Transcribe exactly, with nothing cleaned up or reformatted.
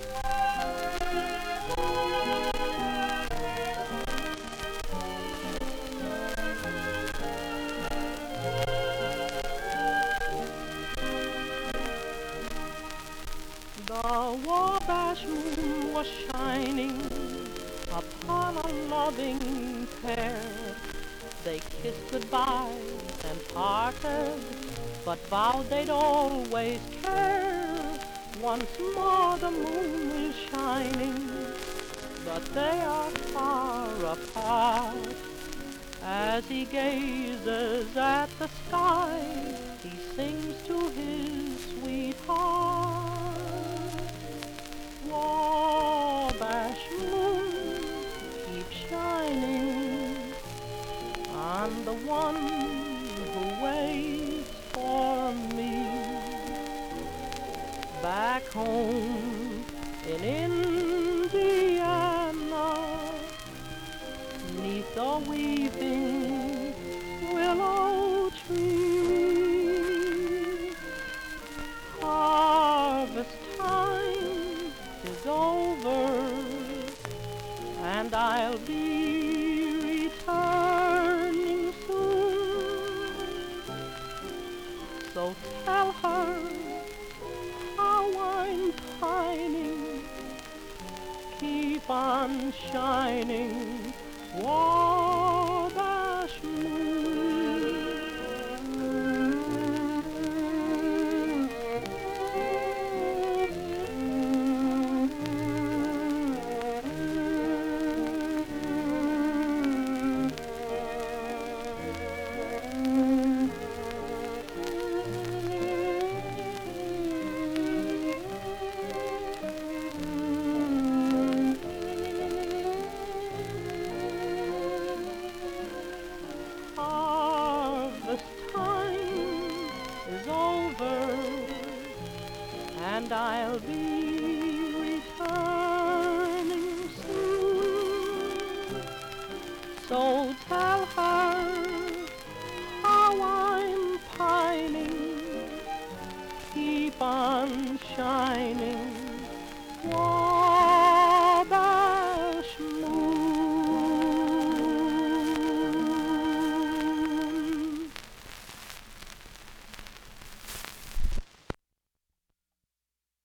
The Wabash moon was shining upon a loving pair. They kissed goodbye and parted, but vowed they'd always care. Once more the moon is shining, but they are far apart. As he gazes at the sky, he sings to his sweetheart. Wabash moon, keep shining on the one who waits for me. Back home in Indiana, neath the weeping willow tree, harvest time is over, and I'll be returning soon. So tell her how I'm pining, keep on shining, Wabash moon. Harvest time is over, and I'll be returning soon. So tell her how I'm pining, keep on shining.